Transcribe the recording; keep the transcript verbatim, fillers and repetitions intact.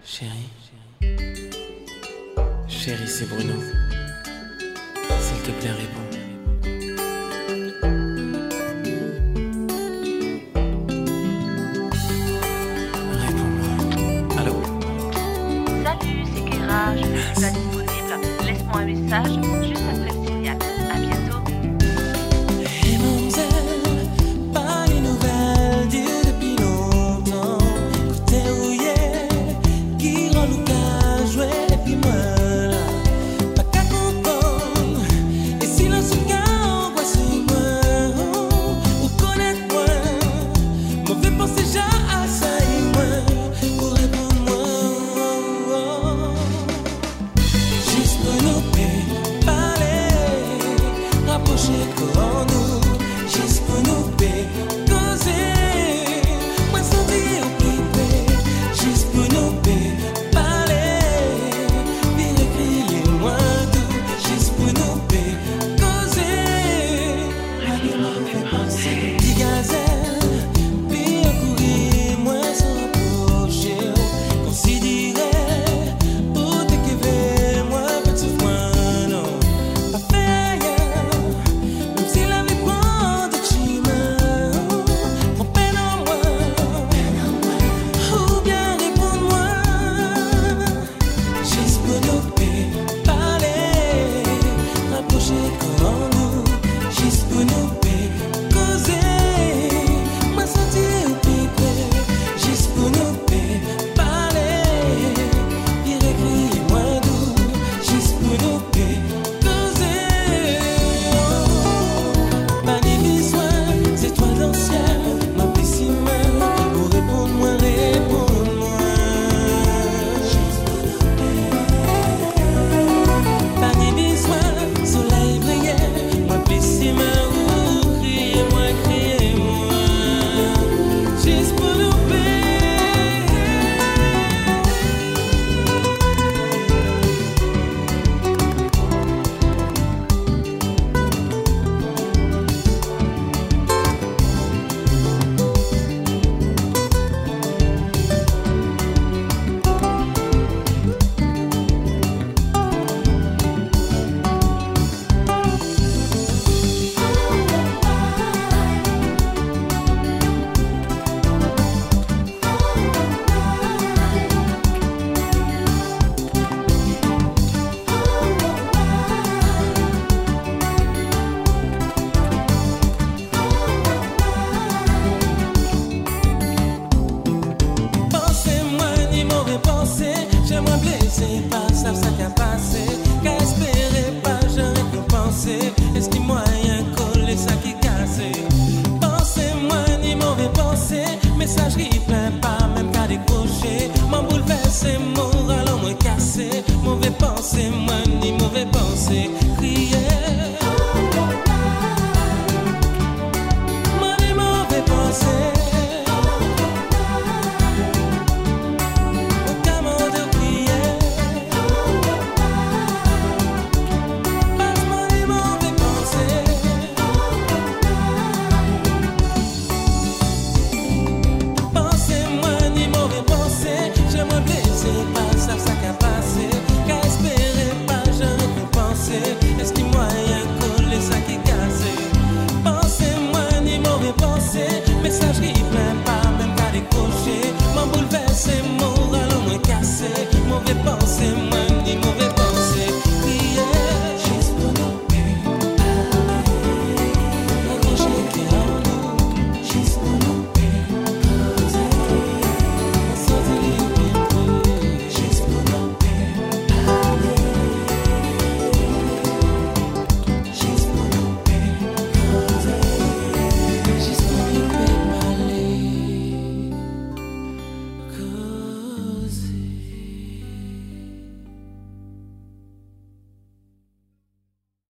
Chérie, chérie, c'est Bruno. S'il te plaît, réponds. Réponds-moi. Allô? Salut, c'est Kéra, je ne suis pas disponible. Laisse-moi un message juste après le signal. À bientôt. Hey, mademoiselle, pas les nouvelles d'yeux depuis longtemps. Côté rouillé, qui rend le cas joué, et puis moi là, pas qu'à comprendre. Et si l'on se garde, voici moi, ou connaître moi, mauvais penser déjà à ça et moi, pour répondre moi. Juste pour nous parler, rapprocher pour nous, juste pour nous causer, moi sentir occupé, juste pour nous parler, puis écrire les mots doux, juste pour nous causer, allez m'en fait penser, petit gazelle, puis courir, moi sans approcher, considérer, pour te qu'éveiller, moi petit moi non, pas faire rien, même si la vie prend de chemin, prends peine en moi, ou bien réponds-moi, juste pour nous parler, rapprocher comme nous, juste pour nous causer, moi sentir occupé, juste pour nous parler, puis écrire moins doux, juste pour nous causer. Pas des besoins, c'est toi l'ancien, ma piscine, pour répondre moi, répondre moi. Pas des besoins, soleil brillait, ma piscine, ou criez moi, criez moi, juste pour nous pensez-moi, ni mauvais pensée, j'aimerais blesser, pas ça, ça qu'a passé, qu'à espérer, pas j'ai récompensé, est-ce qu'il moyen coller ça qui cassé? Pensez-moi, ni mauvais pensée, messagerie plein pas, même qu'à décrocher, m'en bouleverser, moral en moins cassé, mauvais pensée, moi